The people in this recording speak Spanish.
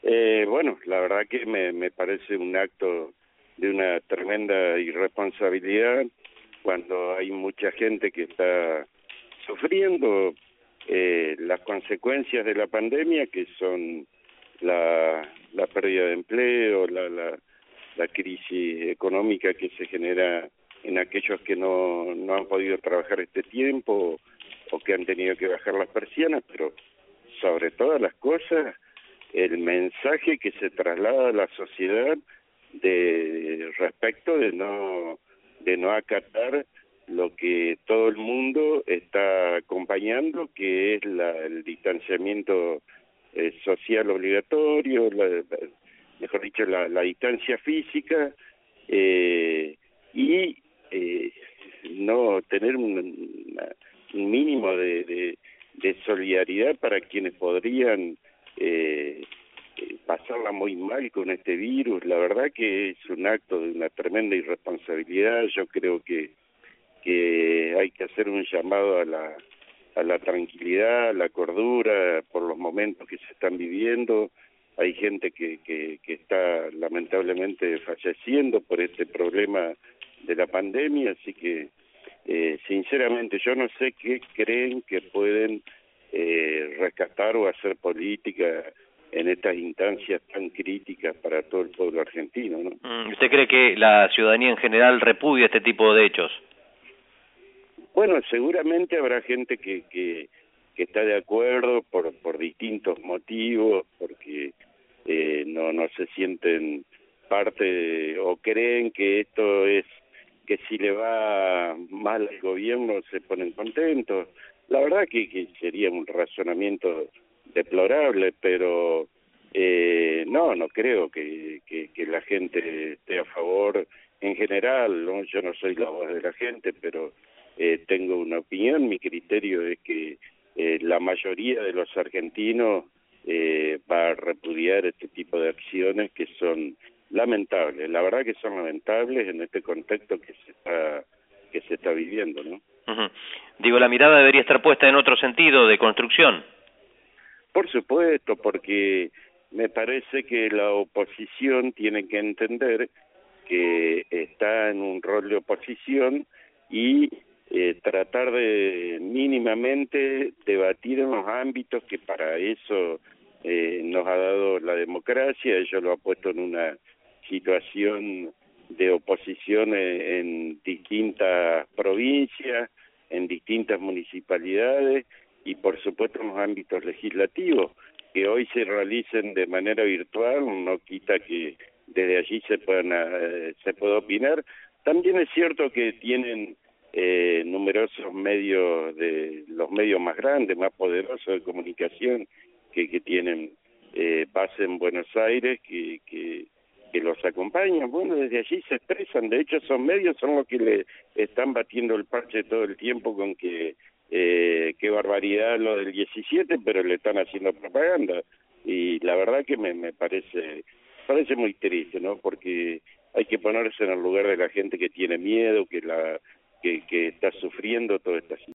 Bueno, la verdad que me parece un acto de una tremenda irresponsabilidad cuando hay mucha gente que está sufriendo las consecuencias de la pandemia, que son la pérdida de empleo, la crisis económica que se genera en aquellos que no han podido trabajar este tiempo o que han tenido que bajar las persianas, pero sobre todas las cosas, el mensaje que se traslada a la sociedad respecto de no acatar lo que todo el mundo está acompañando, que es el distanciamiento social obligatorio, mejor dicho, la distancia física, y no tener un mínimo de solidaridad para quienes podrían pasarla muy mal con este virus. La verdad que es un acto de una tremenda irresponsabilidad. Yo creo que hay que hacer un llamado a la tranquilidad, a la cordura por los momentos que se están viviendo. Hay gente que está lamentablemente falleciendo por este problema de la pandemia, así que sinceramente yo no sé qué creen que pueden rescatar o hacer política en estas instancias tan críticas para todo el pueblo argentino, ¿no? ¿Usted cree que la ciudadanía en general repudia este tipo de hechos? Bueno, seguramente habrá gente que está de acuerdo por distintos motivos, porque no se sienten parte o creen que esto es que si le va mal al gobierno se ponen contentos. La verdad que sería un razonamiento deplorable, pero no creo que la gente esté a favor en general, ¿no? Yo no soy la voz de la gente, pero tengo una opinión. Mi criterio es que la mayoría de los argentinos va a repudiar este tipo de acciones que son lamentables. La verdad que son lamentables en este contexto que se está viviendo, ¿no? Digo, la mirada debería estar puesta en otro sentido, de construcción. Por supuesto, porque me parece que la oposición tiene que entender que está en un rol de oposición y tratar de mínimamente debatir en los ámbitos que para eso nos ha dado la democracia. Ello lo ha puesto en una situación de oposición en distintas provincias, en distintas municipalidades y por supuesto en los ámbitos legislativos. Que hoy se realicen de manera virtual no quita que desde allí se pueda opinar. También es cierto que tienen numerosos medios, los medios más grandes, más poderosos de comunicación que tienen base en Buenos Aires, que los acompañan. Bueno, desde allí se expresan. De hecho, esos medios son los que le están batiendo el parche todo el tiempo con que qué barbaridad lo del 17, pero le están haciendo propaganda. Y la verdad que me parece muy triste, ¿no? Porque hay que ponerse en el lugar de la gente que tiene miedo, que está sufriendo toda esta situación.